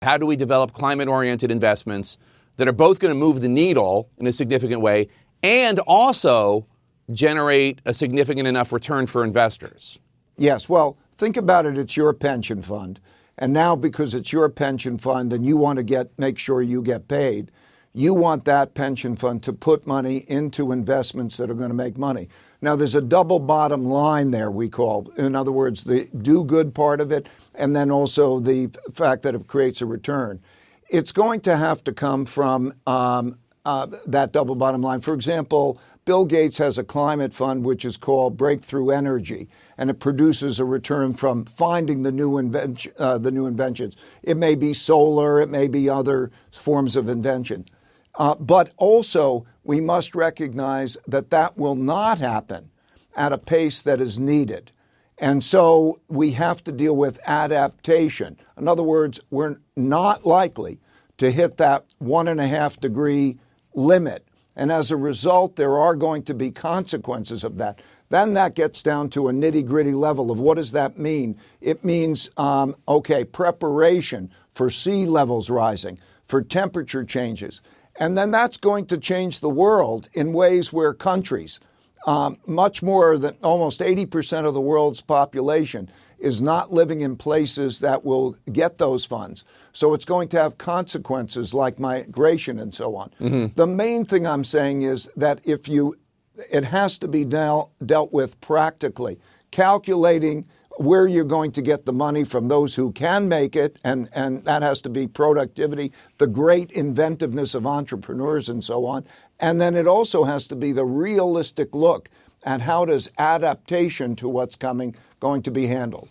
How do we develop climate-oriented investments that are both going to move the needle in a significant way and also generate a significant enough return for investors? Yes. Well, think about it. It's your pension fund. And now because it's your pension fund and you want to make sure you get paid, you want that pension fund to put money into investments that are going to make money. Now, there's a double bottom line there, we call. In other words, the do-good part of it, and then also the fact that it creates a return. It's going to have to come from that double bottom line. For example, Bill Gates has a climate fund which is called Breakthrough Energy, and it produces a return from finding the new inventions. It may be solar, it may be other forms of invention. But also, we must recognize that that will not happen at a pace that is needed. And so we have to deal with adaptation. In other words, we're not likely to hit that 1.5 degree limit. And as a result, there are going to be consequences of that. Then that gets down to a nitty-gritty level of what does that mean? It means, preparation for sea levels rising, for temperature changes. And then that's going to change the world in ways where countries, much more than almost 80% of the world's population, is not living in places that will get those funds. So it's going to have consequences like migration and so on. Mm-hmm. The main thing I'm saying is that it has to be dealt with practically, calculating where you're going to get the money from those who can make it, and that has to be productivity, the great inventiveness of entrepreneurs and so on. And then it also has to be the realistic look at how does adaptation to what's coming going to be handled.